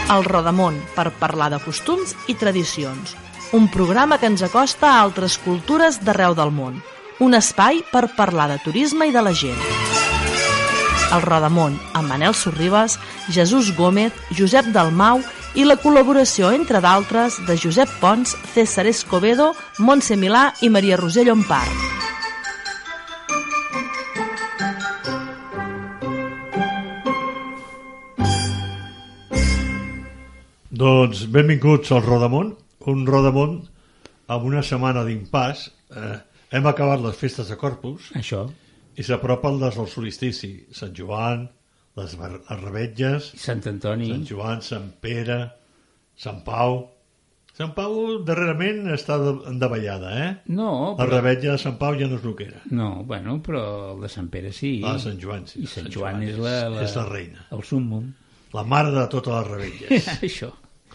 El Rodamón, per parlar de costums i tradicions. Un programa que ens acosta a altres cultures d'arreu del món. Un espai per parlar de turisme i de la gent. El Rodamón, amb Manel Sorribas, Jesús Gómez, Josep Dalmau i la col·laboració, entre d'altres, de Josep Pons, César Escobedo, Montse Milà i Maria Roser Llompart. Doncs benvinguts al Rodamón, un Rodamón amb una setmana d'impàs. Hem acabat les festes de Corpus. Això. I s'apropen les del solstici. Sant Joan, les Revetlles, Sant Antoni, Sant Joan, Sant Pere, Sant Pau. Sant Pau darrerament està en davallada, No, però... La Revetlla de Sant Pau ja no és el que era. No, bueno, però el de Sant Pere sí. Sant Joan sí. I Sant Joan és la reina. El súmmum. La mare de totes les Revetlles. Això.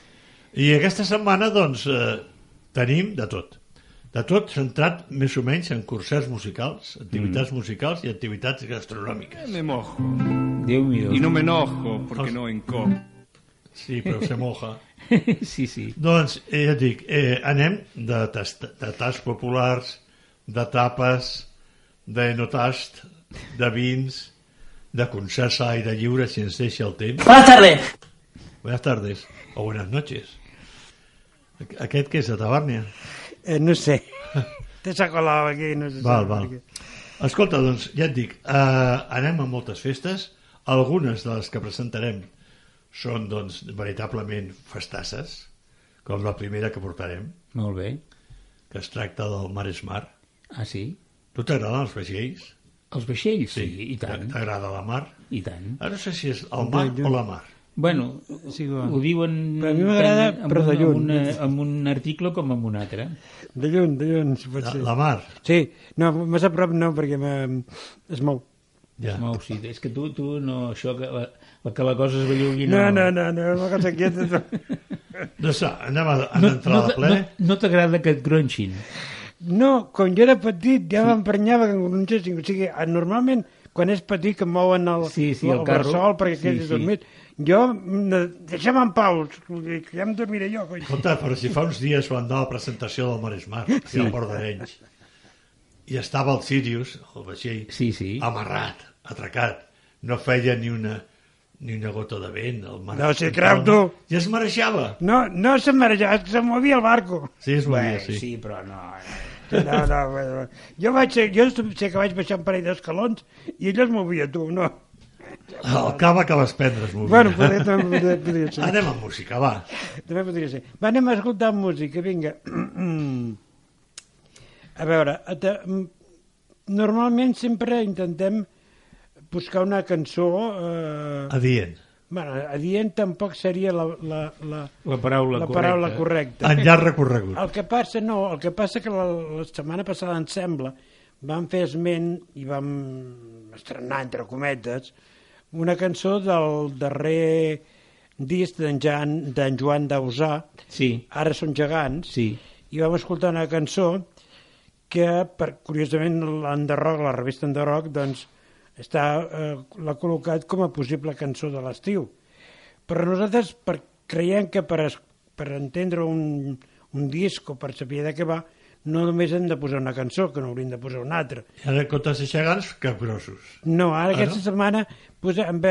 I aquesta setmana, doncs, tenim de tot. De tot centrat més o menys en concerts musicals, activitats musicals i activitats gastronòmiques. Me mojo. Déu meu. Y no me enojo porque no encojo. Sí, però se moja. Sí. Doncs, ja et dic, anem de tasts populars, de tapes, d'enotast, de vins, de concerts a l'aire lliure, si ens deixa el temps. Buenas tardes. Buenas tardes, o buenas noches. Aquest què és, de Tabàrnia? No sé. Te s'ha colat aquí, no sé. Val. Escolta, doncs, ja et dic, anem a moltes festes. Algunes de les que presentarem són, doncs, veritablement festasses, com la primera que portarem. Molt bé. Que es tracta del Maresmar. Ah, sí? Tu t'agraden els vaixells? Els vaixells? Sí, i tant. T'agrada la mar? I tant. No sé si és el mar o la mar. Bueno, sí, ho diuen... Però a mi m'agrada, però de lluny. Amb un article com amb un altre. De lluny, si pot ser. La mar? Sí, no, més a prop no, perquè es mou. Ja. Es mou, sí. És que tu no, això, que la cosa es bellugui... No, una cosa quieta. No sé, anem a entrar a ple. No t'agrada que et gronxin? No, quan jo era petit ja m'emprenyava que em gronxessin. O sigui, normalment, quan és petit que mouen el carro, bressol perquè quedis dormit, jo, deixa'm en pau, que ja em dormiré jo. Escolta, però si fa uns dies van anar a la presentació del Maresmar, aquí al Port d'Arenys, i estava el Sirius, el vaixell, amarrat, atracat, no feia ni una gota de vent, el mar. No, si creu tu. I es marejava. No se marejava, es que se movia el barco. Sí, es movia, sí. Sí, però no. No. Jo sé que vaig baixar un parell d'escalons i ell es movia, tu, no. El cava que vas prendre es movia. Bueno, podria ser. Anem amb música, va. També podria ser. Va, anem a escoltar música, vinga. A veure, normalment sempre intentem buscar una cançó... Adient. Bueno, adient tampoc seria la paraula correcta. En llarg recorregut. El que passa que la setmana passada, em sembla, vam fer esment i vam estrenar, entre cometes, una cançó del darrer disc d'en Joan Dausà, Ara són gegants, i vam escoltar una cançó que, curiosament, l'Enderroc, la revista Enderroc, doncs, l'ha col·locat com a possible cançó de l'estiu. Però nosaltres creiem que per entendre un disc o per saber de què va, no només hem de posar una cançó, que no hauríem de posar una altra. I ara, en comptes de gegants, capgrossos. No, ara aquesta setmana posem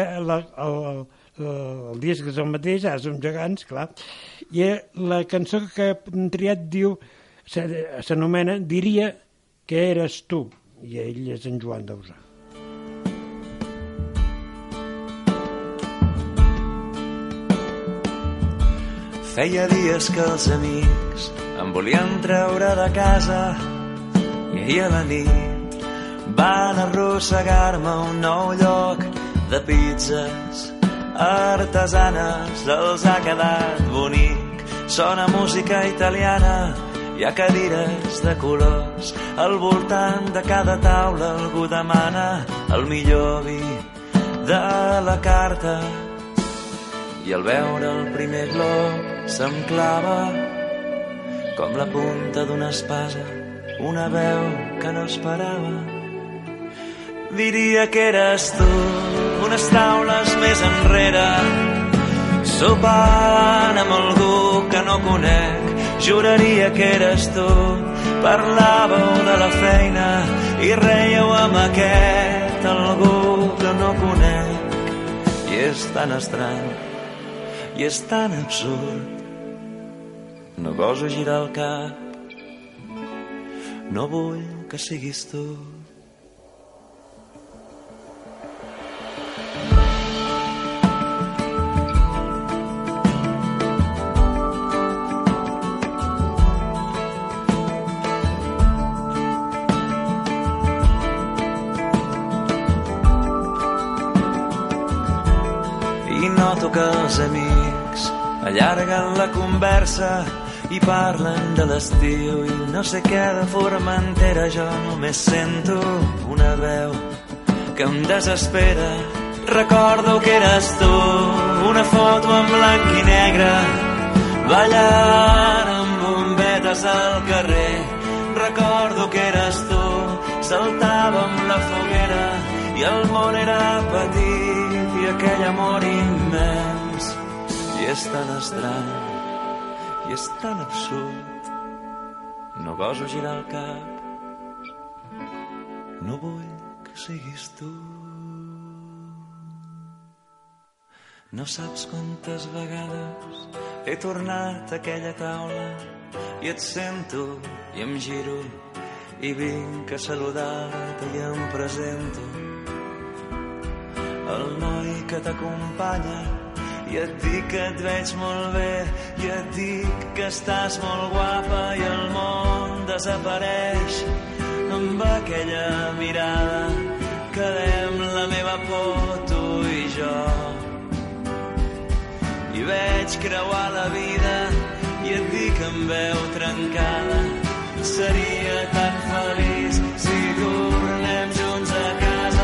el disc és el mateix, ara som gegants, clar, i la cançó que hem triat s'anomena Diria que eres tu, i ell és en Joan Dausà. Feia dies que els amics em volien treure de casa i ahir a la nit van arrossegar-me a un nou lloc de pizzas artesanes. Els ha quedat bonic, sona música italiana, hi ha cadires de colors al voltant de cada taula. Algú demana el millor vi de la carta i al veure el primer glob se'm clava com la punta d'una espasa una veu que no esperava. Diria que eres tu unes taules més enrere, sopant amb algú que no conec, juraria que eres tu. Parlàveu de la feina i reieu amb aquest algú que no conec. I és tan estrany, i és tan absurd. No goso girar el cap, no vull que siguis tu. Noto que els amics allarguen la conversa i parlen de l'estiu i no sé què de Formentera. Jo només sento una veu que em desespera. Recordo que eres tu, una foto en blanc i negre, ballant amb bombetes al carrer. Recordo que eres tu, saltàvem la foguera i el món era petit i aquell amor immens. I és tan estrany, i és tan absurd. No goso girar el cap, no vull que siguis tu. No saps quantes vegades he tornat a aquella taula i et sento i em giro i vinc a saludar-te i em presento. El noi que t'acompanya i et dic que et veig molt bé i et dic que estàs molt guapa i el món desapareix amb aquella mirada. Quedem la meva por, tu i jo, i veig creuar la vida i et dic amb veu trencada: seria tan feliç si tornem junts a casa.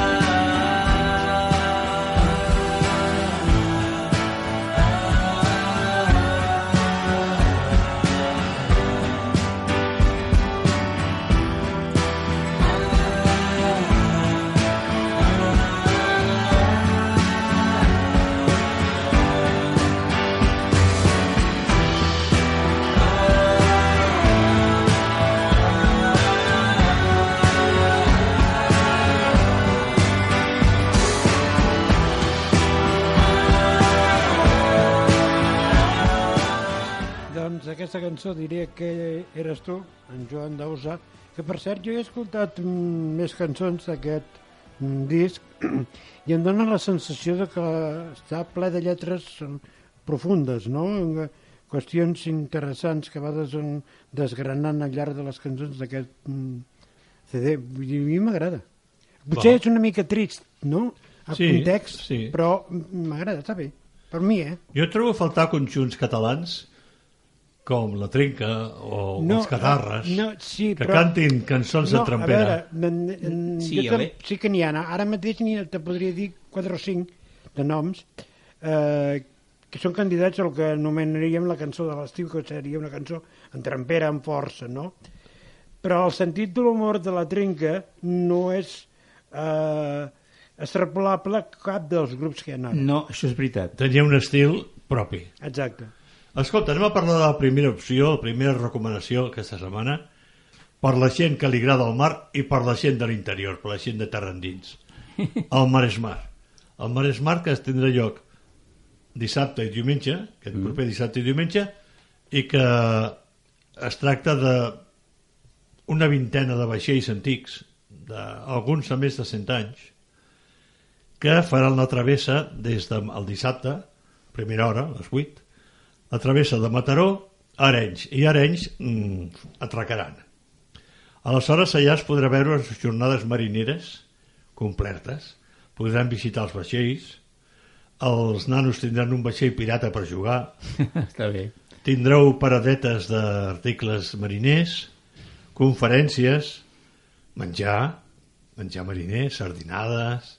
Aquesta cançó diria que eres tu, en Joan Dausà, que per cert jo he escoltat més cançons d'aquest disc i em dóna la sensació de que està ple de lletres profundes, no? Qüestions interessants que va desgranant al llarg de les cançons d'aquest CD. I a mi m'agrada. Potser és una mica trist, no? El context, sí. Però m'agrada, està bé. Per mi, Jo trobo a faltar conjunts catalans com La Trinca o Els Catarres, que cantin cançons de trampera. Sí que n'hi ha. Ara mateix te podria dir 4 o 5 de noms que són candidats al que anomenaríem la cançó de l'estiu, que seria una cançó en trampera, amb força, no? Però el sentit de l'humor de La Trinca no és extrapolable a cap dels grups que hi ha ara. No, això és veritat. Tenia un estil propi. Exacte. Escolta, anem a parlar de la primera opció, la primera recomanació aquesta setmana, per la gent que li agrada el mar i per la gent de l'interior, per la gent de terra endins. El Maresmar. El Maresmar, que es tindrà lloc dissabte i diumenge, aquest proper dissabte i diumenge, i que es tracta d'una vintena de vaixells antics, alguns de més de 100 anys, que faran la travessa des del dissabte, primera hora, a les 8, la travessa de Mataró a Arenys, i a Arenys atracaran. Aleshores allà es podrà veure les jornades marineres completes, podran visitar els vaixells, els nanos tindran un vaixell pirata per jugar. Està bé. Tindreu paradetes d'articles mariners, conferències, menjar mariner, sardinades,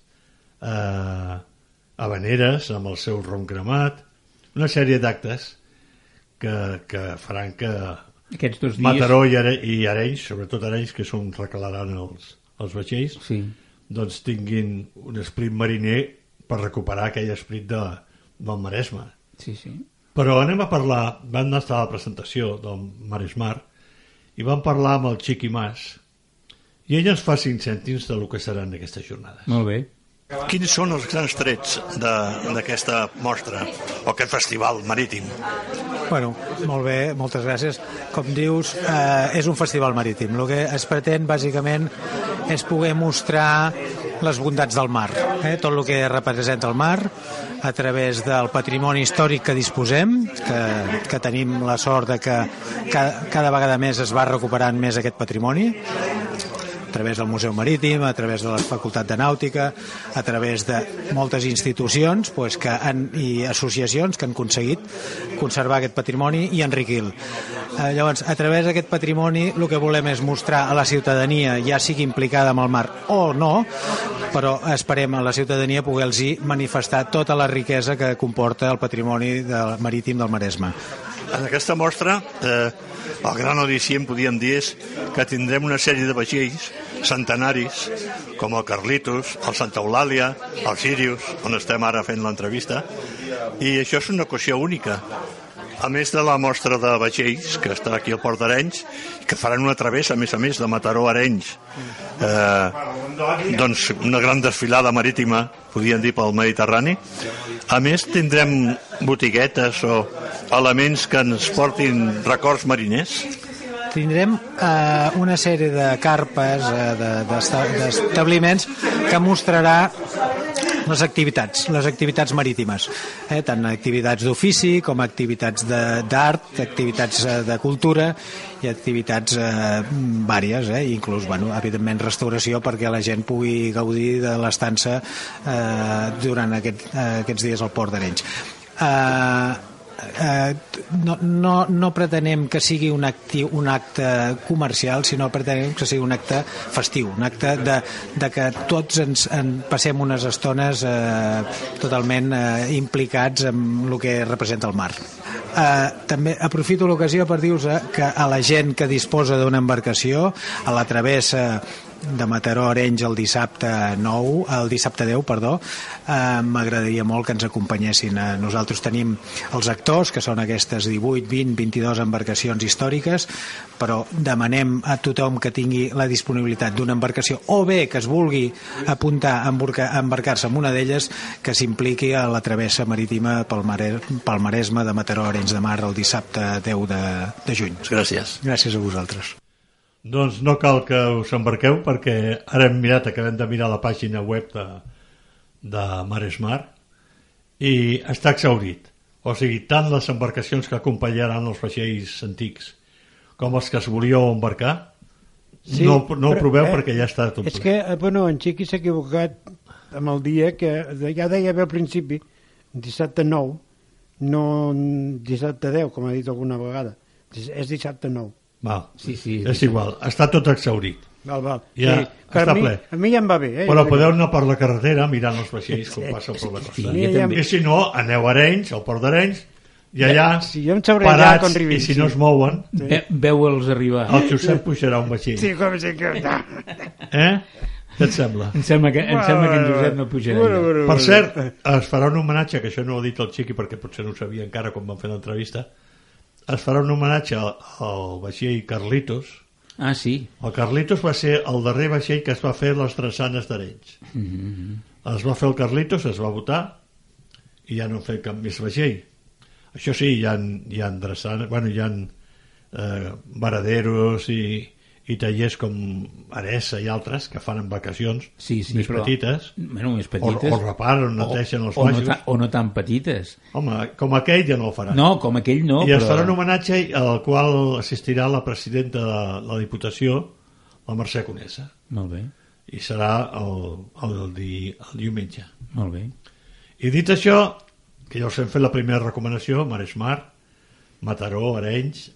habaneres amb el seu rom cremat, una sèrie d'actes que faran que aquests 2 dies... Mataró i Arenys, sobretot Arenys, que són recalaran els vaixells, sí. Doncs tinguin un esperit mariner per recuperar aquell esperit del Maresme. Però anem a parlar, vam estar a la presentació del Maresmar i vam parlar amb el Chiqui Mas i ell ens fa 5 cèntims del que seran aquestes jornades. Molt bé. Quins són els grans trets d'aquesta mostra o aquest festival marítim? Bueno, molt bé, moltes gràcies. Com dius, és un festival marítim. El que es pretén, bàsicament, és poder mostrar les bondats del mar, tot el que representa el mar, a través del patrimoni històric que disposem, que tenim la sort de que cada vegada més es va recuperant més aquest patrimoni, a través del Museu Marítim, a través de la Facultat de Nàutica, a través de moltes institucions i associacions que han aconseguit conservar aquest patrimoni i enriquir-lo. Llavors, a través d'aquest patrimoni el que volem és mostrar a la ciutadania, ja sigui implicada amb el mar o no, però esperem a la ciutadania poder-los manifestar tota la riquesa que comporta el patrimoni marítim del Maresme. En aquesta mostra, el gran al·licient, podríem dir, és que tindrem una sèrie de vaixells centenaris, com el Carlitos, el Santa Eulàlia, el Sirius, on estem ara fent l'entrevista, i això és una ocasió única. A més de la mostra de vaixells, que està aquí al Port d'Arenys, que faran una travessa, a més, de Mataró a Arenys. Doncs una gran desfilada marítima, podríem dir, pel Mediterrani. A més, tindrem botiguetes o elements que ens portin records mariners. Tindrem una sèrie de carpes, d'establiments que mostrarà les activitats marítimes, tant activitats d'ofici com activitats d'art, activitats de cultura i activitats vàries, inclús, evidentment, restauració perquè la gent pugui gaudir de l'estança durant aquests dies al Port d'Arenys. No pretenem que sigui un acte comercial, sinó pretenem que sigui un acte festiu, un acte de que tots ens passem unes estones totalment implicats en el que representa el mar. També aprofito l'ocasió per dir-vos que a la gent que disposa d'una embarcació a la travessa de Mataró a Arenys el dissabte 10, m'agradaria molt que ens acompanyessin. Nosaltres tenim els actors, que són aquestes 18, 20, 22 embarcacions històriques, però demanem a tothom que tingui la disponibilitat d'una embarcació o bé que es vulgui apuntar a embarcar-se en una d'elles, que s'impliqui a la travessa marítima pel Maresme de Mataró a Arenys de Mar el dissabte 10 de juny. Gràcies. Gràcies a vosaltres. Doncs no cal que us embarqueu, perquè ara acabem de mirar la pàgina web de Maresmar i està exhaurit. O sigui, tant les embarcacions que acompanyaran els vaixells antics com els que es volíeu embarcar, sí, no ho proveu perquè ja està tot ple. És que, en Xiqui s'ha equivocat amb el dia que ja deia bé al principi, dissabte 9, no dissabte 10, com ha dit alguna vegada. És dissabte 9. Val. Sí, és igual, està tot exhaurit. Val. Ja sí, està ple. A mi ja em va bé. Però podeu anar per la carretera mirant els vaixells com passen per la costa. I si no, aneu a Arenys, al Port d'Arenys, i allà, parats, i si no es mouen, veu-los arribar. El Josep pujarà un vaixell. Sí, com si que... Què et sembla? Em sembla que en Josep no pujarà. Per cert, es farà un homenatge, que això no ho ha dit el Xiqui perquè potser no ho sabia encara quan vam fer l'entrevista, es farà un homenatge al vaixell Carlitos. Ah, sí. El Carlitos va ser el darrer vaixell que es va fer les drassanes d'Arenys. Es va fer el Carlitos, es va votar i ja no han fet cap més vaixell. Això sí, hi ha drassanes, hi ha varaderos i tallers com Aresa i altres que fan embarcacions més petites, o reparen, neteixen els baixos, o no tan petites. Home, com aquell ja no el faran. No, com aquell no. I es farà un homenatge al qual assistirà la presidenta de la Diputació, la Mercè Conesa. Molt bé. I serà el diumenge. Molt bé. I dit això, que ja us hem fet la primera recomanació, Maresmar, Mataró, Arenys,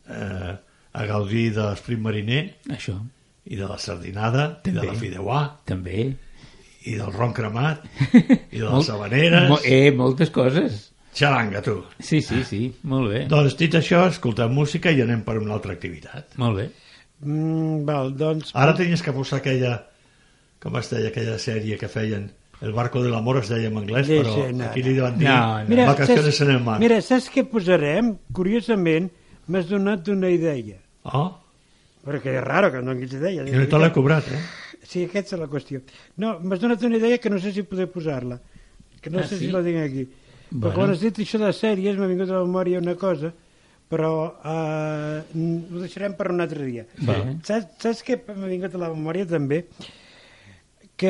a gaudir de l'esprit mariner, això, i de la sardinada, també, i de la fideuà, també, i del ron cremat, i de les habaneres, moltes coses. Xaranga, tu. Sí, molt bé. Doncs dit això, escoltem música i anem per una altra activitat. Molt bé. Val, doncs... Ara tenies que posar aquella, com es deia, aquella sèrie que feien El barco de l'amor es deia en anglès, però aquí li deuen dir vacaciones en el mar. Mira, saps què posarem? Curiosament, m'has donat una idea. Perquè és raro que em donis idea. I no te l'he cobrat, Sí, aquesta és la qüestió. No, m'has donat una idea que no sé si podré posar-la. Que no sé si la tinc aquí. Però quan has dit això de sèries m'ha vingut a la memòria una cosa, però ho deixarem per un altre dia. Saps què m'ha vingut a la memòria també? Que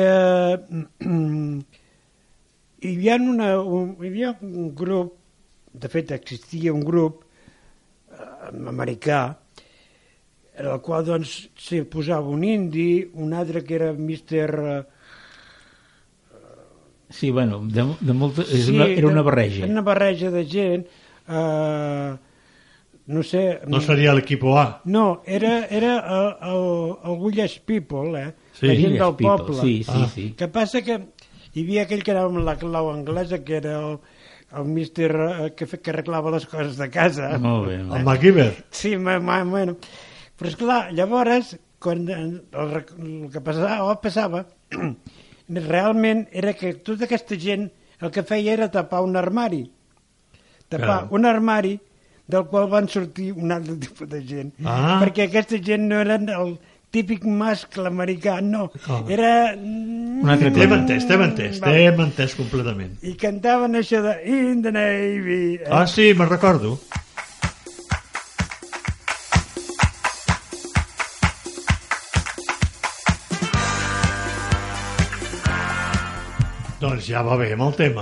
hi havia un grup, de fet existia un grup americà, en el qual doncs s'hi posava un indi, un altre que era Mr. Sí, bueno, era una barreja. Una barreja de gent, no sé... No seria l'equipo A? No, era el Village People, la gent del poble. Sí. Que passa que hi havia aquell que era amb la clau anglesa, que era el mister que arreglava les coses de casa. Molt bé. El MacGyver. Sí, bueno. Però esclar, llavors, quan el que passava realment era que tota aquesta gent el que feia era tapar un armari. Un armari del qual van sortir un altre tipus de gent. Perquè aquesta gent no eren el típic mascle americà, no. Era... T'hem entès completament. I cantaven això de In the Navy. Sí, me'n recordo. Doncs ja va bé amb el tema.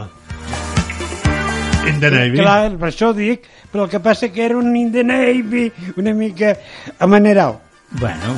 In the Navy. Clar, per això ho dic, però el que passa que era un In the Navy una mica amanerau. Bueno...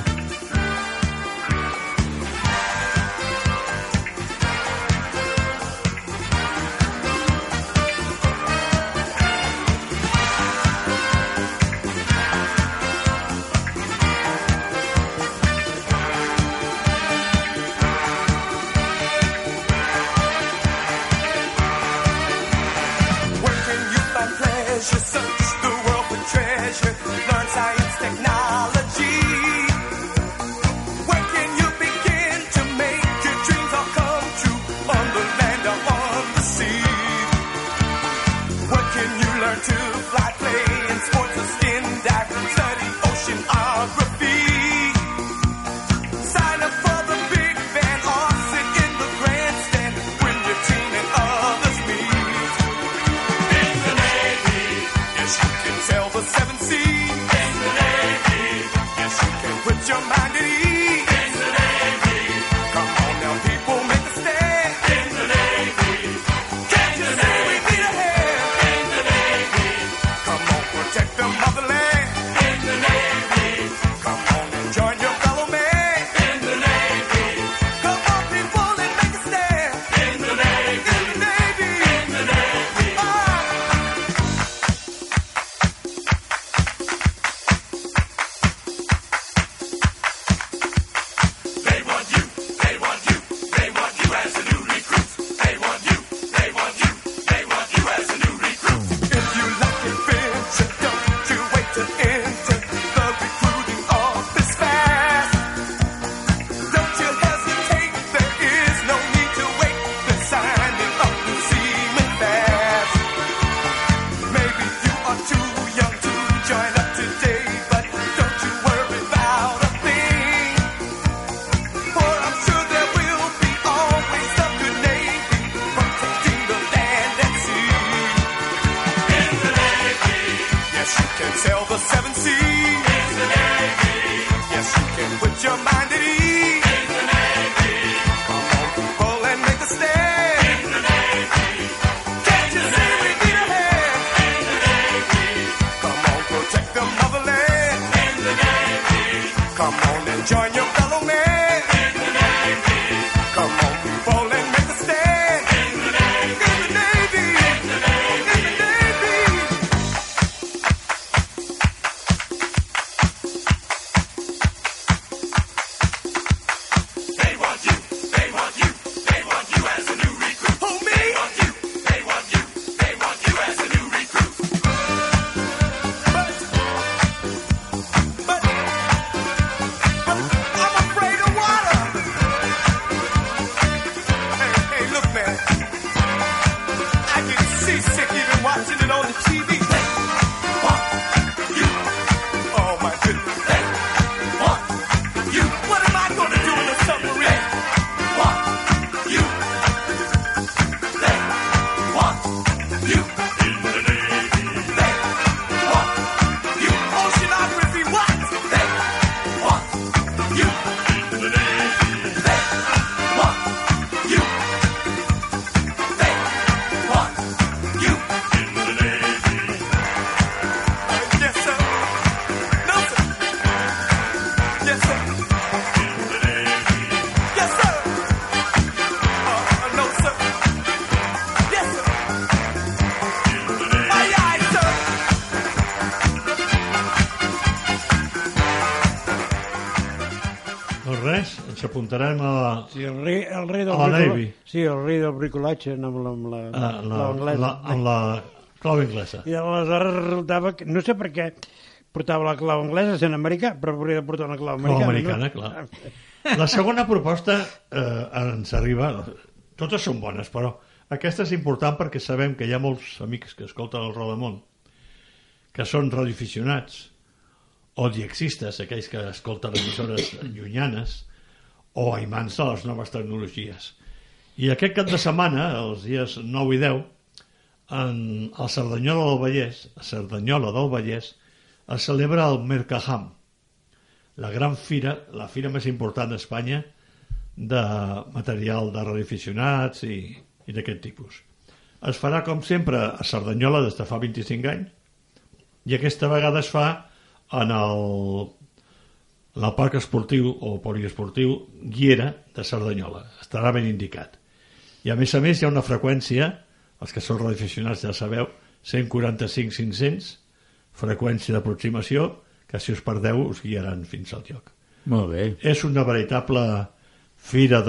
res, ens apuntarem a la Navy. Sí, el rei del bricolatge amb la clau inglesa. I aleshores resultava que, no sé per què portava la clau anglesa sent americà, però hauria de portar una clau americana. Clar. La segona proposta ens arriba, totes són bones, però aquesta és important perquè sabem que hi ha molts amics que escolten el Rodamón que són radioaficionats o diexistes, aquells que escolten emissores llunyanes o aimants de les noves tecnologies. I aquest cap de setmana, els dies 9 i 10, a Cerdanyola del Vallès, es celebra el Mercaham, la gran fira, la fira més important d'Espanya de material de radioaficionats i d'aquest tipus. Es farà, com sempre, a Cerdanyola des de fa 25 anys, i aquesta vegada es fa en el parc esportiu o poliesportiu Guiera de Cerdanyola. Estarà ben indicat. I a més hi ha una freqüència, els que sou radioaficionats ja sabeu, 145-500, freqüència d'aproximació, que si us perdeu us guiaran fins al lloc. Molt bé. És una veritable fira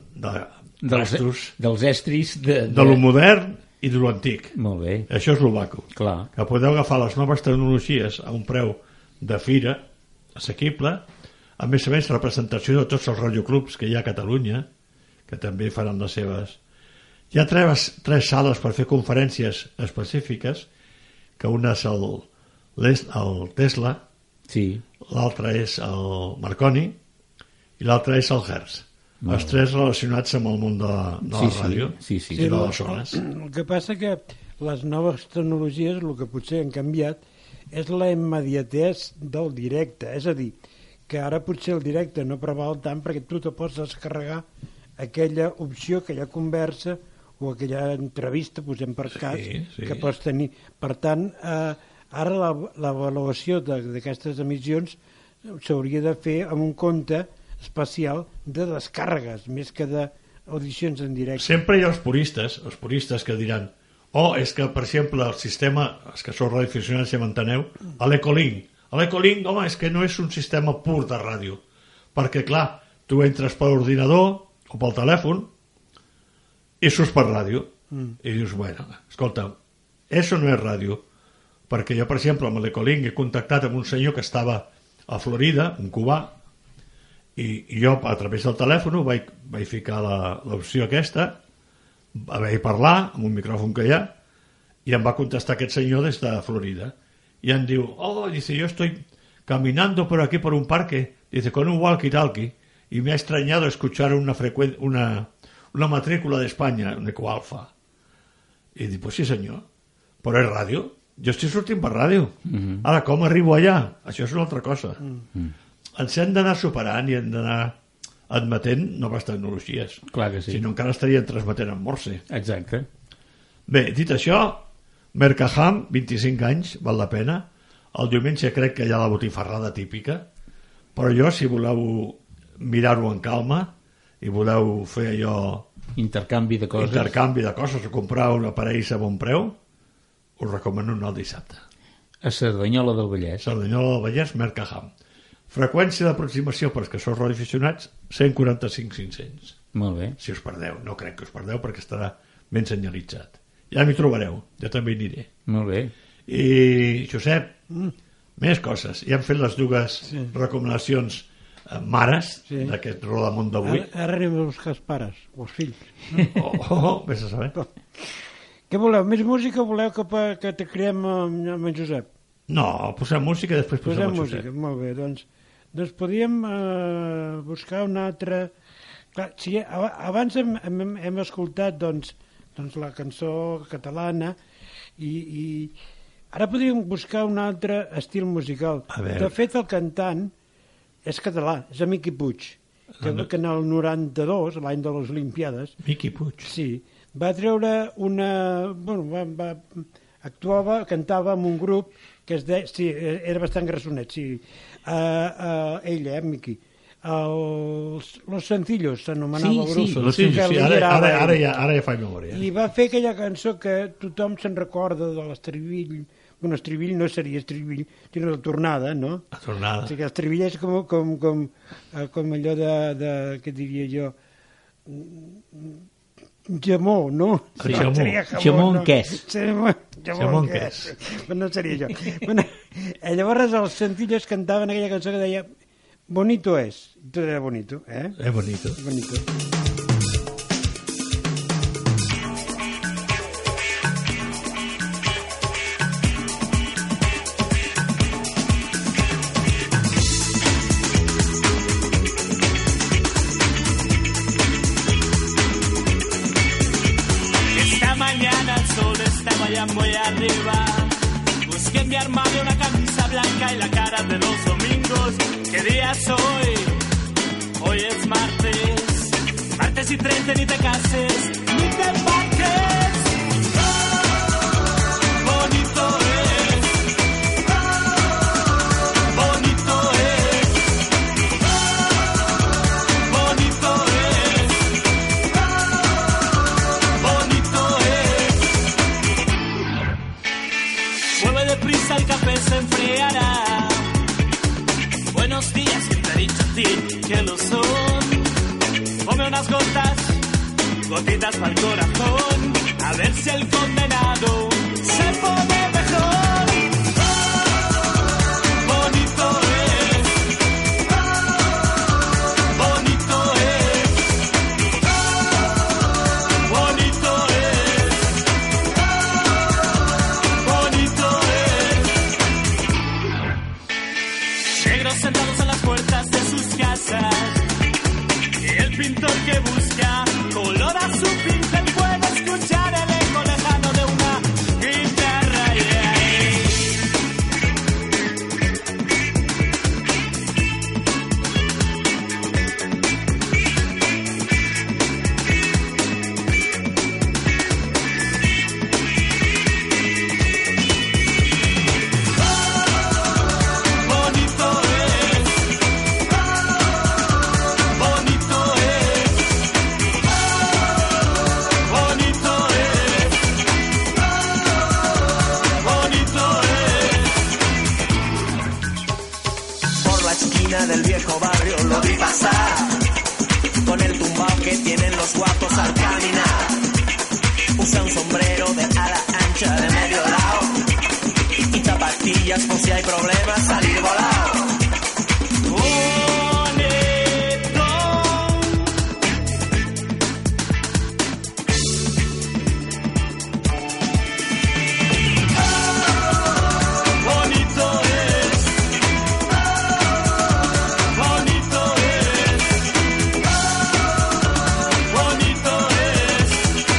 dels estris de lo modern i de lo antic. Molt bé. Això és lo maco. Clar. Que podeu agafar les noves tecnologies a un preu de fira assequible, a més representació de tots els radioclubs que hi ha a Catalunya, que també faran les seves. Hi ha tres sales per fer conferències específiques, que una és el Tesla, sí. L'altre és el Marconi i l'altre és el Hertz. Els tres relacionats amb el món de la ràdio i de les zones. El que passa que les noves tecnologies, el que potser han canviat, és la immediatesa del directe. És a dir, que ara potser el directe no preval tant perquè tu te pots descarregar aquella opció, aquella conversa o aquella entrevista, posem per cas, que pots tenir. Per tant, ara l'avaluació d'aquestes emissions s'hauria de fer amb un compte especial de descàrregues, més que d'audicions en directe. Sempre hi ha els puristes que diran és que, per exemple, el sistema, els que sou radioaficionats ja m'enteneu, l'Ecolink, home, és que no és un sistema pur de ràdio, perquè, clar, tu entres per l'ordinador o pel telèfon i surts per ràdio i dius, bueno, escolta, això no és ràdio, perquè jo, per exemple, amb l'Ecolink he contactat amb un senyor que estava a Florida, un cubà, i jo a través del telèfon vaig ficar l'opció aquesta, vaig parlar amb un micròfon que hi ha, i em va contestar aquest senyor des de Florida i em diu, dice, yo estoy caminando por aquí por un parque, dice, con un walkie-talkie, y me ha extrañado escuchar una matrícula de España, un Ecoalfa. I dic, pues sí senyor, però és ràdio, jo estic sortint per ràdio. Ara, com arribo allà? Això és una altra cosa. Ens hem d'anar superant i hem d'anar admetent noves tecnologies. Clar que sí. Si no, encara estaríem transmetent en morse. Exacte. Bé, dit això, Mercaham, 25 anys, val la pena. El diumenge crec que hi ha la botifarrada típica, però jo, si voleu mirar-ho en calma i voleu fer allò... Intercanvi de coses o comprar un aparell a bon preu, us recomano anar el dissabte. A Cerdanyola del Vallès. Cerdanyola del Vallès, Mercaham. Freqüència d'aproximació per als que sou radioaficionats, 145-500. Molt bé. Si us perdeu, no crec que us perdeu perquè estarà ben senyalitzat. Ja m'hi trobareu, jo també hi aniré. Molt bé. I, Josep, més coses. Ja hem fet les dues recomanacions mares d'aquest Rodamón d'avui. Ara anem a buscar els pares, o els fills. Vés a saber. Què voleu? Més música o voleu que te creem amb en Josep? No, posem música i després posem el Josep. Molt bé, doncs podríem buscar una altra... Clar, si abans hem escoltat doncs la cançó catalana i ara podríem buscar un altre estil musical. De fet, el cantant és català, és Miqui Puig, que en el 92, l'any de les Olimpiades... Miqui Puig? Sí, va treure una... Bueno, actuava, cantava amb un grup que es deia... Sí, era bastant grassonet, sí. Ella, Miqui. Los Sencillos s'anomenava el grup. Sí, ara ja faig memòria. I va fer aquella cançó que tothom se'n recorda de l'estribill un estribill no seria estribill, sinó la tornada, no? La tornada. O sigui, estribill és com allò de què diria jo, jamó, no? Sí, jamó en què? Jamó en què? No seria jo. Bueno, llavors els Centillos cantaven aquella cançó que deia bonito es. Tot era bonito, eh? Es bonito. Bonito. Muy arriba, busqué en mi armario una camisa blanca y la cara de los domingos. ¿Qué día es hoy? Hoy es martes. Martes y 13, ni te cases, ni te embarques. Bonito es. Bonito es. Bonito es. Bonito es. Mueve deprisa, el café se enfriará. Buenos días, ¿quién te ha dicho a ti que lo son? Ponme unas gotitas para el corazón, a ver si el condenado se pone mejor. Bonito es. Bonito es. Bonito es. Bonito es. Negros sentados a las puertas de sus casas, y el pintor que busca color a su pincel puede escuchar el eco lejano de una guitarra. Bonito es. Bonito es. Bonito es. Bonito es. Por la esquina del viejo barrio lo vi pasar, con el tumbao que tienen los guapos al caminar. Usa un sombrero de ala ancha de medio lado y zapatillas por si hay problemas salir volado. Bonito es. Bonito es. Bonito es.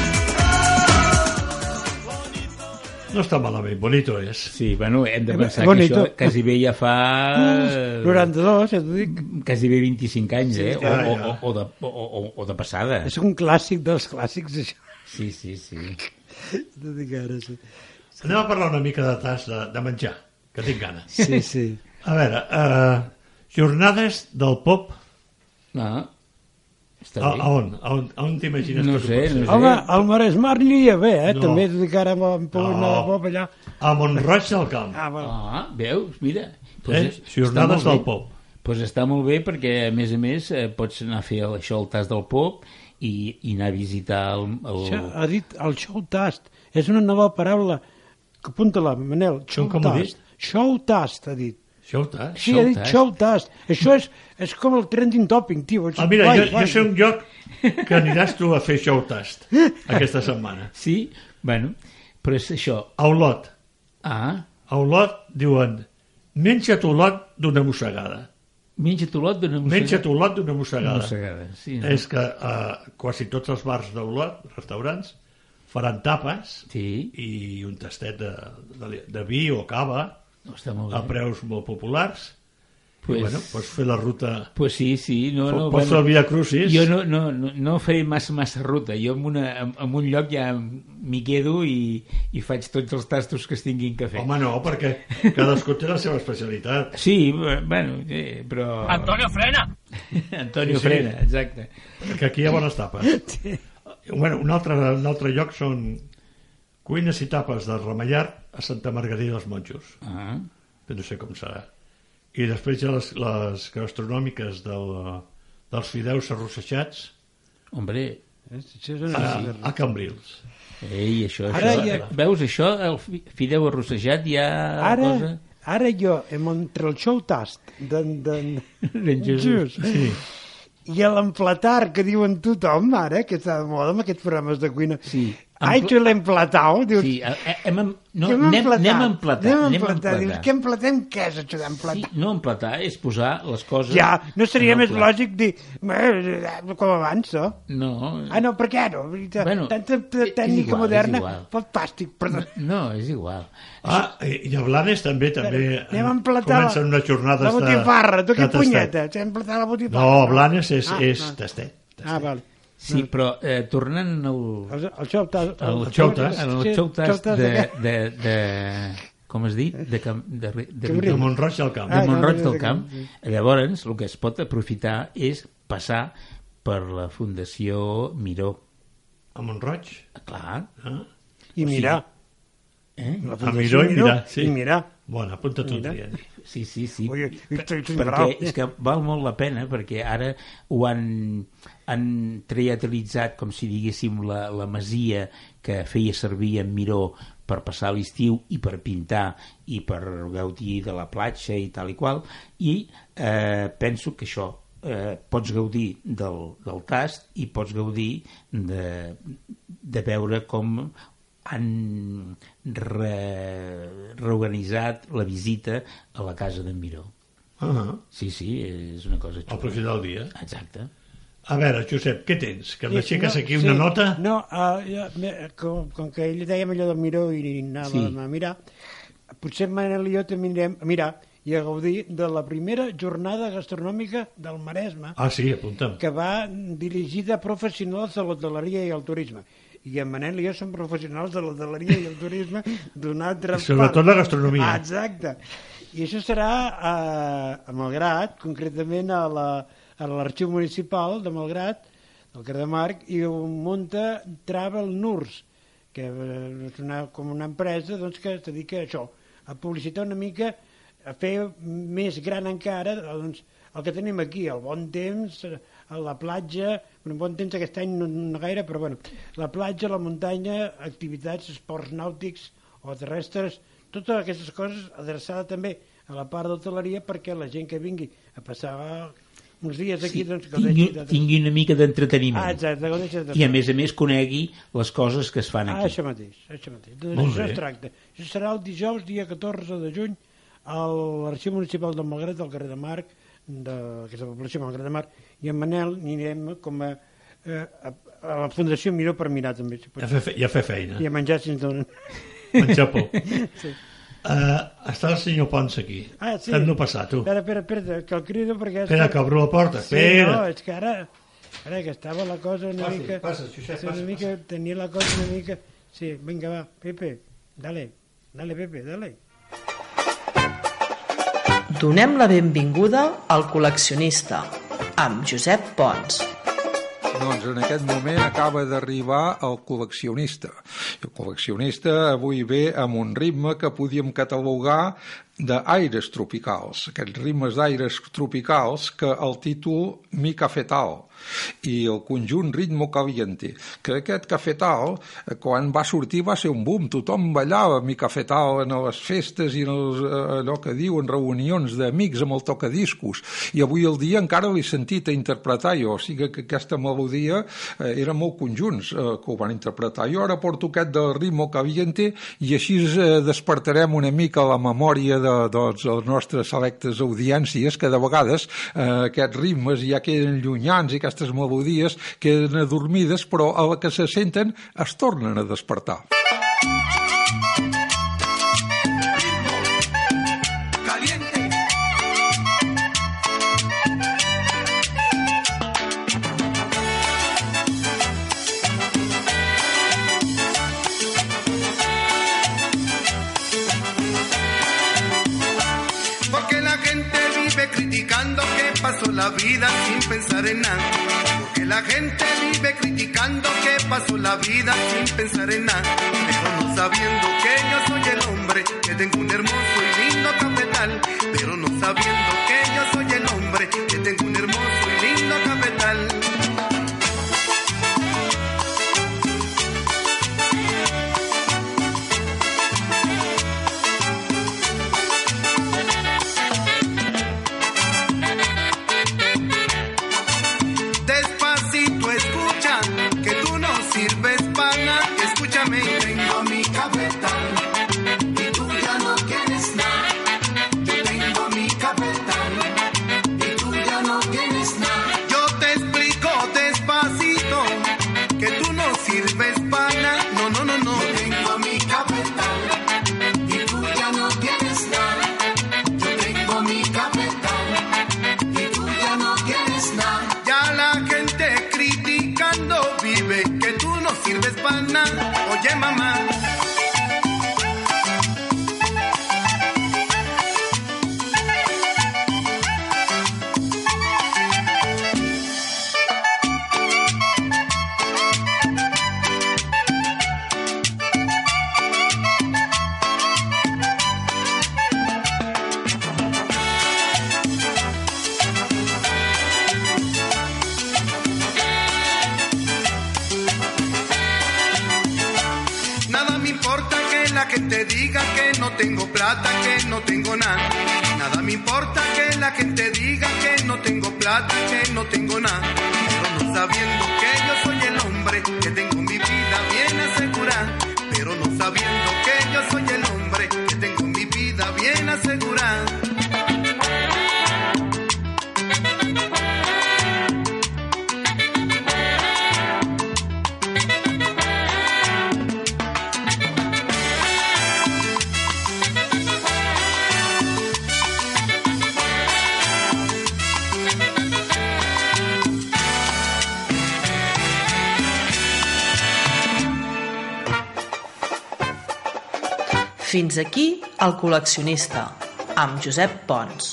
No està malament, bonito és. Sí, bueno, hem de pensar Bonito. que això quasi bé ja fa... 92, ja t'ho dic. Quasi bé 25 anys, Sí, eh? ja. O de passada. És un clàssic dels clàssics, això. Sí, sí, sí. T'ho dic ara, sí. Anem a parlar una mica de tas de menjar, que tinc gana. Sí, sí. A veure, jornades del pop, Ah, està a bé. on t'imagines No que sé, pot ser? no sé. Home, al Maresmar aniria bé, eh? No. També t'ho dic ara, em puc anar de pop allà. A Mont-roig del Camp. Ah, veus? Mira. Jornades del pop. Doncs està molt bé perquè, a més, pots anar a fer això, el tas del pop, i anar a visitar Això, ha dit el showtast. És una nova paraula. Apunta-la, Manel. Com ho ha dit? Showtast, ha dit. Showtast? Sí, ha dit showtast. Això és com el trending topping, tio. Ah, mira, jo sé un lloc que aniràs tu a fer showtast aquesta setmana. Sí? Bueno, però és això. A Olot. Ah, A Olot diuen menja't Olot d'una mossegada. menja l'ot d'una mossegada. Menja't Olot d'una mossegada. Mossegada, sí. No? És que quasi tots els bars d'Olot, restaurants, faran tapes Sí, i un tastet de vi o cava no, està molt a bé. preus molt populars. Pues, I bueno, pots fer la ruta, pues sí, no, pots fer el Via Crucis. jo no faré massa ruta. Jo en un lloc ja m'hi quedo i faig tots els tastos que es tinguin que fer. Home, no, perquè cadascú té la seva especialitat. Sí, bueno, però... Antonio, frena. Antonio Sí, sí. Frena, exacte. Perquè aquí hi ha bones tapes. Bueno, un altre lloc són Cuines i tapes del Ramellar a Santa Margarida dels Monjos. Que no sé com serà. I després hi ha les gastronòmiques dels fideus arrossejats. Hombre, a Cambrils. Ei, això... Veus, això, el fideu arrossejat ja... Ara jo, entre el show tast d'en Jesús i l'emplatar que diuen tothom ara, que està de moda amb aquests programes de cuina, ai, tu l'emplatau, dius... Sí, anem a emplatar. Dius, què emplatem? Què és això d'emplatar? Sí, no emplatar és posar les coses... Ja, no seria més lògic dir, com abans, no? No. Ah, no, per què no? Tanta tècnica moderna, fantàstic, perdó. No, és igual. I a Blanes també comencen unes jornades de... La botifarra, tu què punyeta? Emplatar la botifarra. No, Blanes és tastet. Val. Sí, però tornant al xou-tas de com has dit? De Mont-roig del Camp. De Mont-roig del Camp. Llavors, el que es pot aprofitar és passar per la Fundació Miró. A Mont-roig? Clar. I mirar. A Miró i mirar. I mirar. Bueno, apunta-t'ho un dia. Sí. Perquè és que val molt la pena, perquè ara ho han teatralitzat, com si diguéssim, la masia que feia servir en Miró per passar l'estiu i per pintar i per gaudir de la platja i tal i qual, i penso que això pots gaudir del tast i pots gaudir de veure com han reorganitzat la visita a la casa d'en Miró. Sí, és una cosa xula. Aprofitar el dia. Exacte. A veure, Josep, què tens? Que m'aixeques aquí una nota? No, com que ell deia allò del Miró i anàvem a mirar, potser en Manel i jo també anirem a mirar i a gaudir de la primera jornada gastronòmica del Maresme. Sí, apunta'm. Que va dirigida a professionals de l'hoteleria i el turisme. I en Manel i jo som professionals de l'hoteleria i el turisme d'una altra part. Sobretot la gastronomia. Exacte. I això serà a Malgrat, concretament a l'Arxiu Municipal de Malgrat, del carrer de Marc, i ho munta Travel Nurs, que és com una empresa que es dedica a això, a publicitar una mica, a fer més gran encara el que tenim aquí, el bon temps, a la platja, un bon temps aquest any no gaire, però bueno, la platja, la muntanya, activitats, esports nàutics o terrestres, totes aquestes coses adreçades també a la part d'hoteleria perquè la gent que vingui a passar uns dies aquí tingui una mica d'entreteniment. Exacte. I a més conegui les coses que es fan aquí. Això mateix. Això es tracta. Això serà el dijous, dia 14 de juny, a l'Arxiu Municipal de Malgrat, del carrer de Marc, d'aquesta població Malgrat de Mar, i en Manel anirem com a la Fundació Miró per mirar també. I a fer feina. I a menjar si ens donen. Menjar por. Sí. Està el senyor Pons aquí. Sí. Hem de passar, tu. Espera, que el crido perquè... Espera, que obro la porta. Sí, no, és que ara que estava la cosa una mica... Passa, Josep. Tenia la cosa una mica... Sí, vinga, va, Pepe, dale, Pepe, dale. Donem la benvinguda al col·leccionista, amb Josep Pons. Doncs en aquest moment acaba d'arribar el col·leccionista. El col·leccionista avui ve amb un ritme que podíem catalogar d'aires tropicals, aquests ritmes d'aires tropicals que el títol Mi Cafetal i el conjunt Ritmo Caliente, que aquest cafetal quan va sortir va ser un boom, tothom ballava Mi Cafetal en les festes i en allò que diuen reunions d'amics amb el tocadiscos, i avui el dia encara l'he sentit a interpretar jo, o sigui que aquesta melodia eren molt conjunts que ho van interpretar. Jo ara porto aquest del Ritmo Caliente i així despertarem una mica la memòria de les nostres selectes audiències, que de vegades aquests ritmes ja queden llunyans i aquestes melodies queden adormides, però a la que se senten es tornen a despertar. Criticando que pasó la vida sin pensar en nada. Porque la gente vive criticando que pasó la vida sin pensar en nada. Pero no sabiendo que yo soy el hombre, que tengo un hermoso y lindo cafetal, pero no sabiendo que yo soy el hombre, que tengo un hermoso y lindo cafetal. Despacito escucha, que tú no sirves pana, escúchame. Tengo mi cafetal y tú ya no tienes nada. Yo tengo mi cafetal y tú ya no tienes nada. Yo te explico despacito, que tú no sirves pana, no, no, no, no. Yo tengo mi cafetal y tú ya no tienes nada. Yo tengo mi cafetal y tú ya no tienes nada. Ya la gente criticando vive, que tú no sirves para nada. Oye, mamá. Nada me importa que la gente diga que no tengo plata, que no tengo nada. Nada me importa que la gente diga que no tengo plata, que no tengo nada. Pero no sabiendo que yo soy el hombre, que tengo mi vida bien asegurada. Pero no sabiendo que yo soy el hombre, que tengo mi vida bien asegurada. Fins aquí El col·leccionista, amb Josep Pons.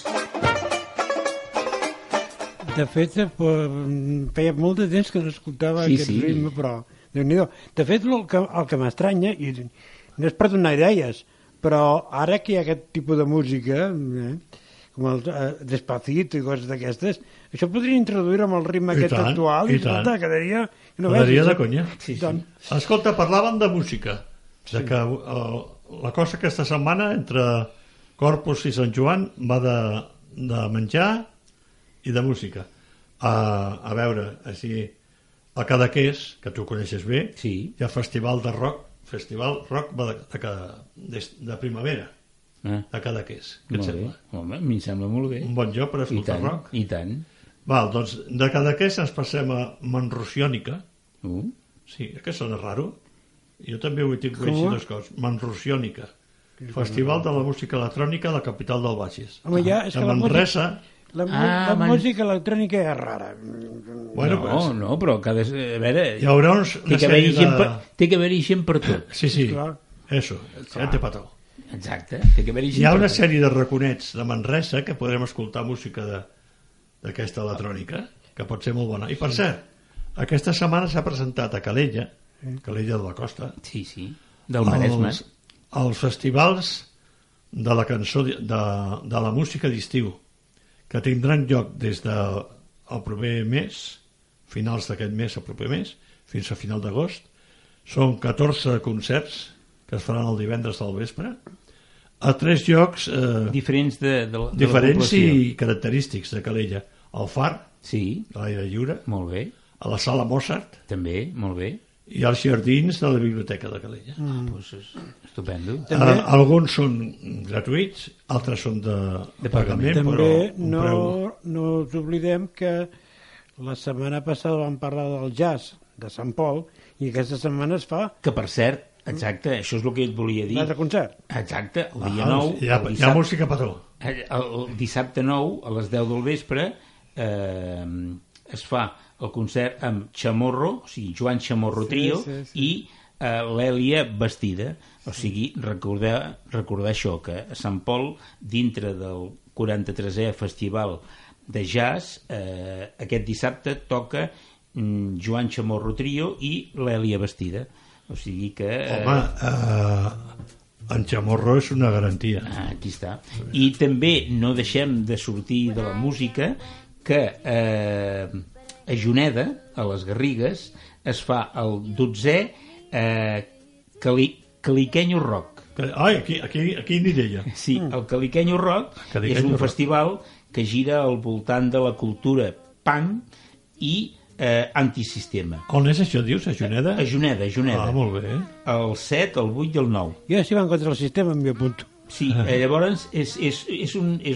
De fet, feia molt de temps que no escoltava aquest ritme, però Déu-n'hi-do. De fet, el que m'estranya, i no és per donar idees, però ara que hi ha aquest tipus de música, com el Despacito i coses d'aquestes, això podria introduir amb el ritme aquest actual i escolta, quedaria de conya. Sí. Escolta, parlaven de música, de que la cosa aquesta setmana entre Corpus i Sant Joan va de menjar i de música. A veure, així, a Cadaqués, que tu coneixes bé, hi ha festival rock de primavera a Cadaqués. Què et sembla? Home, mi sembla molt bé. Un bon lloc per escoltar rock? I tant. Val, doncs de Cadaqués ens passem a Manrossiònica. Sí, és que sona raro. Jo també ho he tingut així dues coses. Manrossiònica, Festival de la Música Electrònica a la capital del Bages. Home, ja, és que Manresa. La música electrònica és rara. Bueno, no, però a veure... Hi haurà una sèrie de... Té que haver-hi gent per tot. Sí, eso, gente pa tot. Exacte, té que haver-hi gent per tot. Hi ha una sèrie de raconets de Manresa que podrem escoltar música d'aquesta electrònica, que pot ser molt bona. I per cert, aquesta setmana s'ha presentat a Calella de la Costa, del Maresme, els festivals de la cançó de la música d'estiu, que tindran lloc des del proper mes, finals d'aquest mes, el proper mes, fins a final d'agost. Són 14 concerts que es faran el divendres del vespre a 3 llocs diferents de diferents i característics de Calella. Al Far, a l'aire lliure, molt bé. A la Sala Mozart, també, molt bé. I als jardins de la Biblioteca de Calella. Doncs és estupendo. Alguns són gratuïts, altres són de pagament, també no us oblidem que la setmana passada vam parlar del jazz de Sant Pol i aquesta setmana es fa... Que per cert, exacte, això és el que et volia dir. L'altre concert. Exacte, el dia 9... Hi ha música per tot. El dissabte 9, a les 10 del vespre, es fa el concert amb Chamorro, o sigui, Joan Chamorro Trio, i l'Èlia Bastida. O sigui, recordar això, que a Sant Pol, dintre del 43è Festival de Jazz, aquest dissabte toca Joan Chamorro Trio i l'Èlia Bastida. O sigui que... en Chamorro és una garantia. Aquí està. I també no deixem de sortir de la música que a Juneda, a les Garrigues, es fa el 12è Caliquenyo Rock. Ai, aquí aniré jo. Sí, el Caliquenyo Rock és un festival que gira al voltant de la cultura punk i antisistema. On és això, dius? A Juneda? A Juneda. Ah, molt bé. El 7, el 8 i el 9. Jo si van contra el sistema m'hi apunto. Sí, llavors és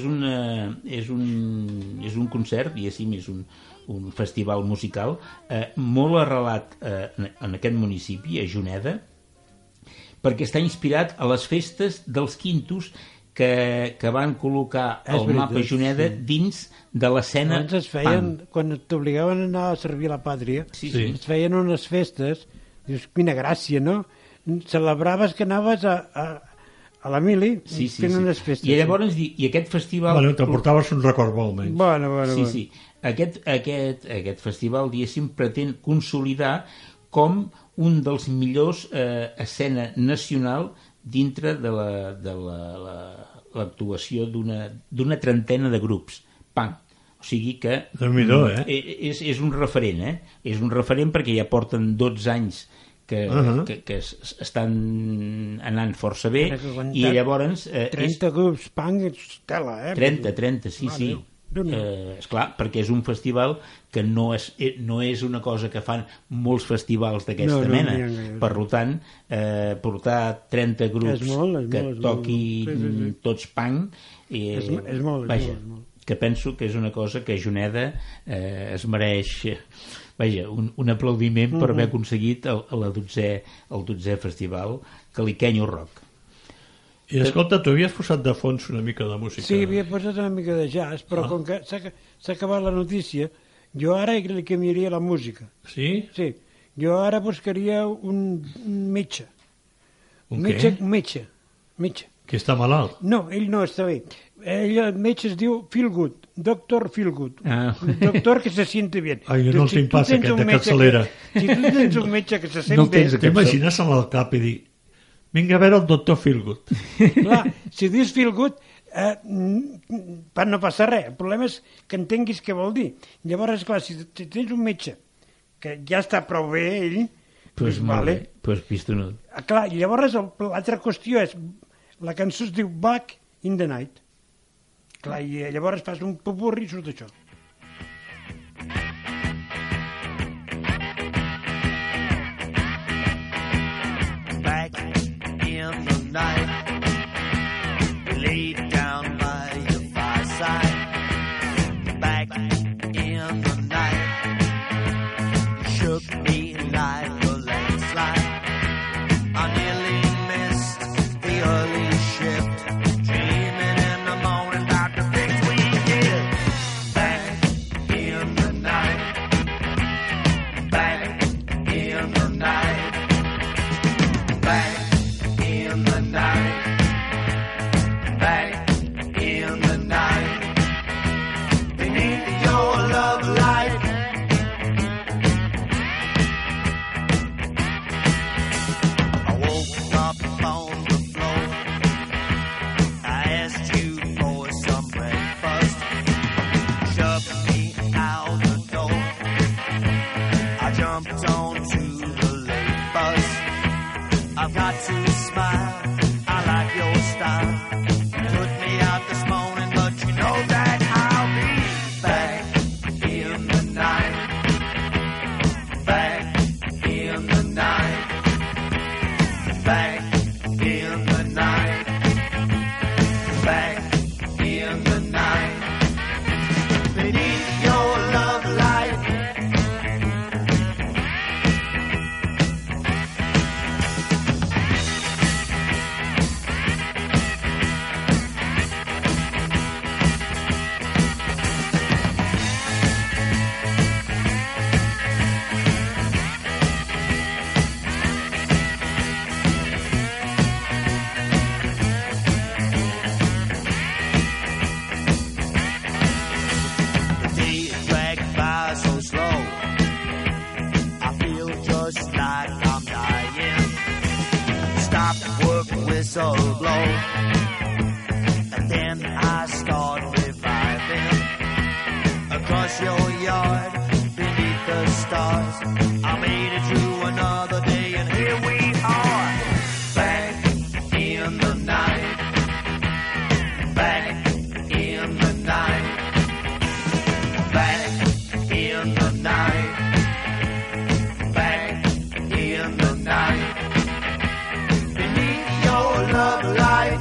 un concert, diguéssim, és un festival musical molt arrelat en aquest municipi, a Juneda, perquè està inspirat a les festes dels quintos que van col·locar el mapa Juneda dins de l'escena abans es feien, quan t'obligaven a anar a servir la pàtria, es feien unes festes, dius, quina gràcia, no? Celebraves que anaves a la mili fent unes festes. I llavors, i aquest festival... Bueno, t'emportaves un record molt menys. Bueno. Sí. Aquest festival, diguéssim, pretén consolidar com un dels millors escena nacional dintre de l'actuació d'una trentena de grups punk. O sigui que és un referent, és un referent perquè ja porten 12 anys que estan anant força bé i llavors... 30 grups punk és tela, 30, sí. Esclar, perquè és un festival que no és una cosa que fan molts festivals d'aquesta mena. Per tant, portar 30 grups que toquin tots punk és molt. Que penso que és una cosa que Juneda es mereix un aplaudiment per haver aconseguit el 12è festival Caliquenyo Rock. I escolta, tu havies posat de fons una mica de música. Sí, havia posat una mica de jazz, però com que s'ha acabat la notícia, jo ara li canviaria la música. Sí? Sí. Jo ara buscaria un metge. Un què? Un metge. Que està malalt? No, ell no està bé. El metge es diu Feelgood, Doctor Feelgood. Un doctor que se siente bien. Ai, jo no el tinc pas, aquest de capçalera. Si tu tens un metge que se sent bé... T'imagines amb el cap i dir vinga a veure el doctor Feelgood. Clar, si dius Feelgood no passa res. El problema és que entenguis què vol dir. Llavors, clar, si tens un metge que ja està prou bé ell, doncs vale. Doncs pistonut. Clar, i llavors l'altra qüestió és la cançó es diu Back in the Night. Clar, i llavors fas un popurri i surt això. Night, we laid down by your fireside. Back in the night, you shook me like a landslide. I nearly missed the early shift, dreaming in the morning about the things we did. Back in the night, back in the night, back in the night, back in the night, beneath your love light. I woke up on the floor, I asked you for some breakfast, shoved me out the door, I jumped onto the late bus. I've got to smile, I like your style. You put me out this morning, but you know that I'll be back in the night, back in the night, back in the night, back in the night, beneath your love light. stop work whistle blow, and then I start reviving across your yard beneath the stars. I made it through another day, and here we are, back in the night, back in the night, back in the night, back in the night, beneath your love light.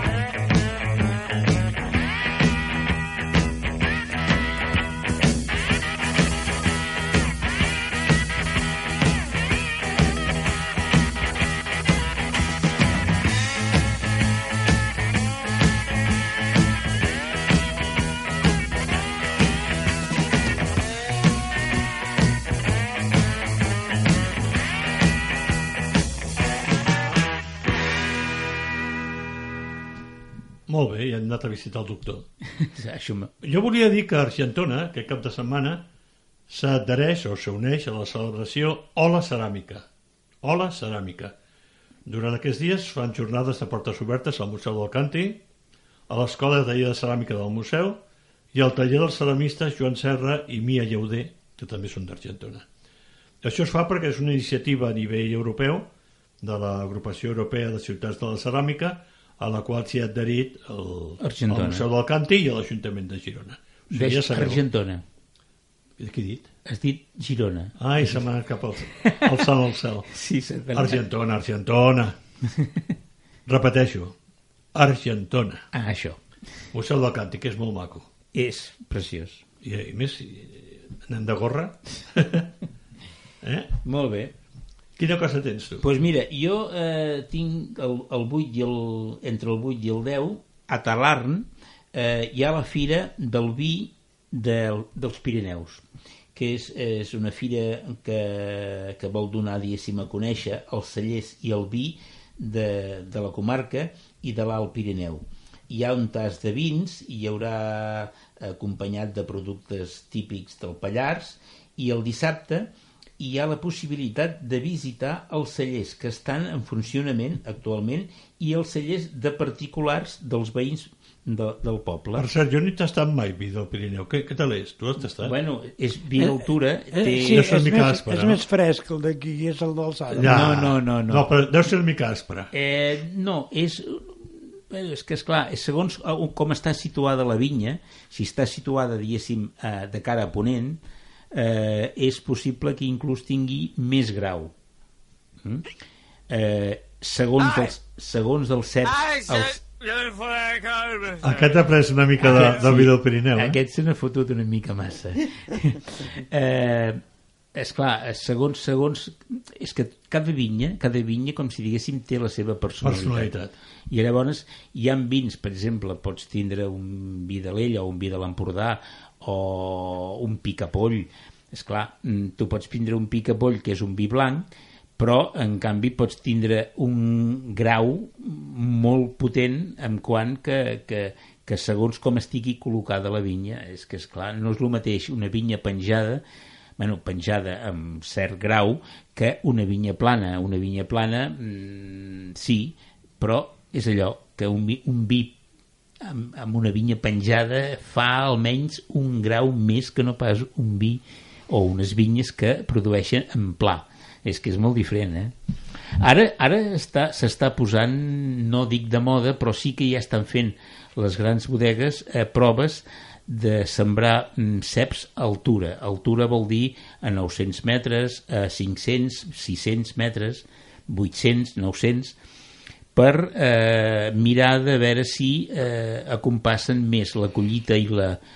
Molt bé, ja hem anat a visitar el doctor. Jo volia dir que Argentona, aquest cap de setmana, s'adhereix o s'uneix a la celebració Ola Ceràmica. Ola Ceràmica. Durant aquests dies fan jornades de portes obertes al Museu del Càntir, a l'Escola de Taller de Ceràmica del Museu i al taller dels ceramistes Joan Serra i Mia Lleuder, que també són d'Argentona. Això es fa perquè és una iniciativa a nivell europeu de l'Agrupació Europea de Ciutats de la Ceràmica, a la qual s'hi ha adherit el Museu del Càntir i l'Ajuntament de Girona. O sigui, ja Argentona. Què he dit? Has dit Girona. Ai, se m'ha anat cap al cel al cel. Sí, Argentona, Argentona. Repeteixo, Argentona. Això. Museu del Càntir, que és molt maco. És preciós. I més, anem de gorra. Molt bé. Quina cosa tens tu? Doncs mira, jo tinc el 8 entre el 8 i el 10, a Talarn hi ha la Fira del Vi dels Pirineus, que és una fira que vol donar, diguéssim, a conèixer els cellers i el vi de la comarca i de l'Alt Pirineu. Hi ha un tas de vins, i hi haurà acompanyat de productes típics del Pallars, i el dissabte hi ha la possibilitat de visitar els cellers que estan en funcionament actualment i els cellers de particulars dels veïns del poble. Per cert, jo no he tastat mai vi del Pirineu. Què tal és? Tu has tastat? Bueno, és vi d'altura. Sí, és més fresc el d'aquí, és el d'alçada. No. No, però deu ser una mica aspre. No, és que, esclar, segons com està situada la vinya, si està situada, diguéssim, de cara a ponent, és possible que inclús tingui més grau. Segons els ceps... Aquest ha pres una mica del vi del Pirineu. Aquest se n'ha fotut una mica massa. Esclar, segons... És que cada vinya, com si diguéssim, té la seva personalitat. I llavors hi ha vins, per exemple, pots tindre un vi de l'Ella o un vi de l'Empordà o un picapoll. Esclar, tu pots tindre un picapoll que és un vi blanc, però en canvi pots tindre un grau molt potent en quant que segons com estigui col·locada la vinya. És que, esclar, no és el mateix una vinya penjada amb cert grau que una vinya plana. Una vinya plana, sí, però és allò que un vi amb una vinya penjada fa almenys un grau més que no pas un vi o unes vinyes que produeixen en pla. És que és molt diferent, Ara s'està posant, no dic de moda, però sí que ja estan fent les grans bodegues proves de sembrar ceps a altura. Altura vol dir a 900 metres, a 500, 600 metres, 800, 900, per mirar de veure si acompassen més la collita i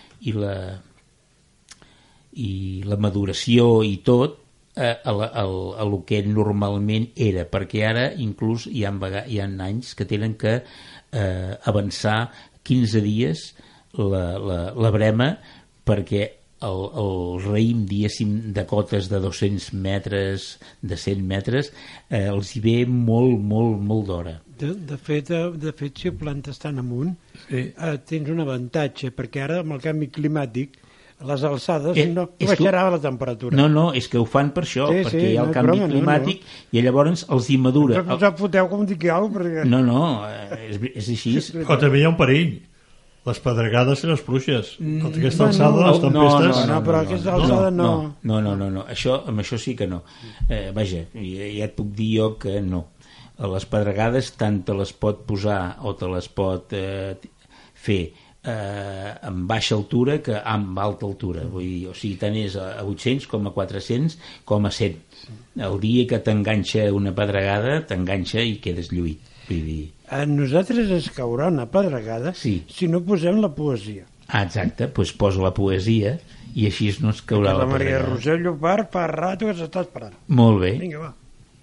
la maduració i tot a lo que normalment era, perquè ara inclús hi ha anys que tenen que avançar 15 dies la brema, perquè el raïm, diguéssim, de cotes de 200 metres, de 100 metres, els hi ve molt, molt, molt d'hora. De fet, si plantes tan amunt, tens un avantatge, perquè ara amb el canvi climàtic a les alçades no baixarà la temperatura. No, és que ho fan per això, perquè hi ha el canvi climàtic i llavors els hi madura. No us foteu com dic alguna cosa. No, és així. O també hi ha un perill. Les pedregades i les pluges. Aquesta alçada, les tempestes... No, però aquesta alçada no. No, amb això sí que no. Vaja, ja et puc dir jo que no. Les pedregades tant te les pot posar o te les pot fer amb baixa altura que amb alta altura. Vull dir, o sigui, tant és a 800 com a 400 com a 100. El dia que t'enganxa una pedregada, t'enganxa i quedes lluït. Vull dir... A nosaltres ens caurà una pedregada si no posem la poesia. Exacte, doncs posa la poesia i així no es caurà la pedregada. La Maria Roser Llopart fa rato que s'està esperant. Molt bé. Vinga, va.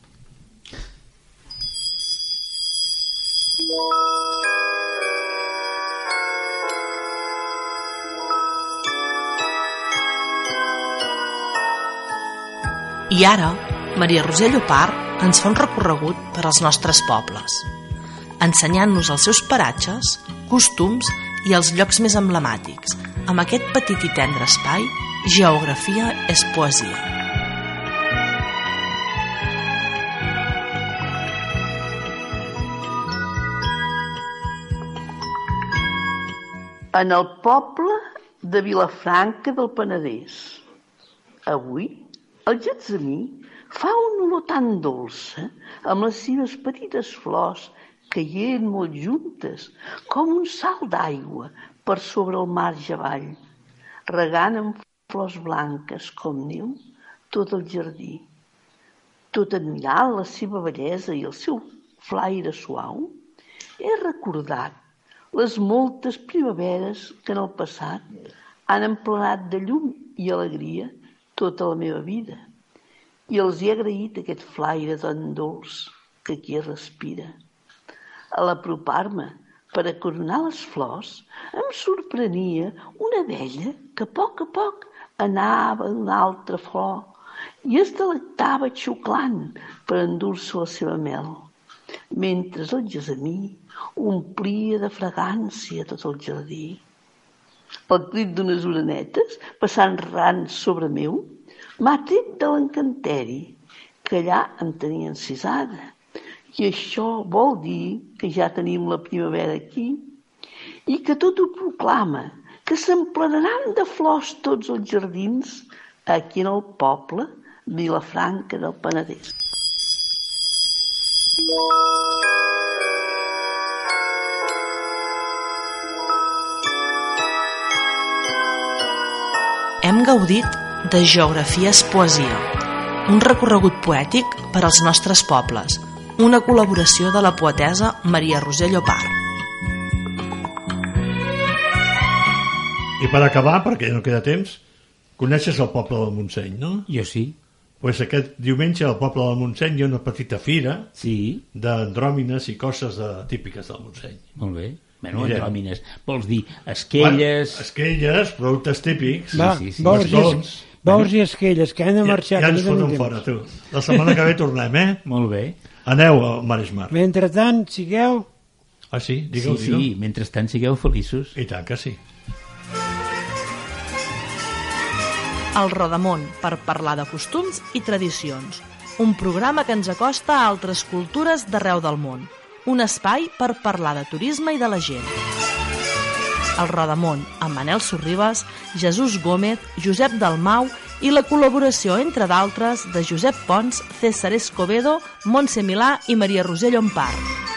I ara, Maria Roser Llopart ens fa un recorregut per als nostres pobles, ensenyant-nos els seus paratges, costums i els llocs més emblemàtics, amb aquest petit i tendre espai, Geografia és poesia. En el poble de Vilafranca del Penedès. Avui, el getsemí fa una olor tan dolça amb les seves petites flors caient molt juntes com un salt d'aigua per sobre el marge avall, regant amb flors blanques com neu tot el jardí. Tot admirant la seva bellesa i el seu flaire suau, he recordat les moltes primaveres que en el passat han emplenat de llum i alegria tota la meva vida, i els he agraït aquest flaire tan dolç que aquí es respira. A l'apropar-me per a coronar les flors, em sorprenia una abella que a poc anava d'una altra flor i es delectava xuclant per endur-se la seva mel, mentre el gessamí omplia de fragància tot el jardí. El crit d'unes orenetes, passant rans sobre meu, m'ha tret de l'encanteri, que allà em tenia encisada. I això vol dir que ja tenim la primavera aquí i que tot ho proclama, que s'emplenaran de flors tots els jardins aquí en el poble Vilafranca del Penedès. Hem gaudit de Geografia és poesia, un recorregut poètic per als nostres pobles, una col·laboració de la poetessa Maria Roser Llopart. I per acabar, perquè no queda temps, coneixes el poble del Montseny, no? Jo sí. Pues aquest diumenge al poble del Montseny hi ha una petita fira d'andròmines i coses típiques del Montseny. Molt bé. Bueno, andròmines, vols dir esquelles... Esquelles, productes típics. Va, bous i esquelles, que han de marxar. Ja ens foten fora, tu. La setmana que ve tornem, Molt bé. Aneu al Maresmar. Mentrestant, sigueu... Ah, sí? Digueu. Sí, mentrestant sigueu feliços. I tant que sí. El Rodamón, per parlar de costums i tradicions. Un programa que ens acosta a altres cultures d'arreu del món. Un espai per parlar de turisme i de la gent. El Rodamón, amb Manel Sorribas, Jesús Gómez, Josep Dalmau i la col·laboració, entre d'altres, de Josep Pons, César Escobedo, Montse Milà i Maria Roser Llopart.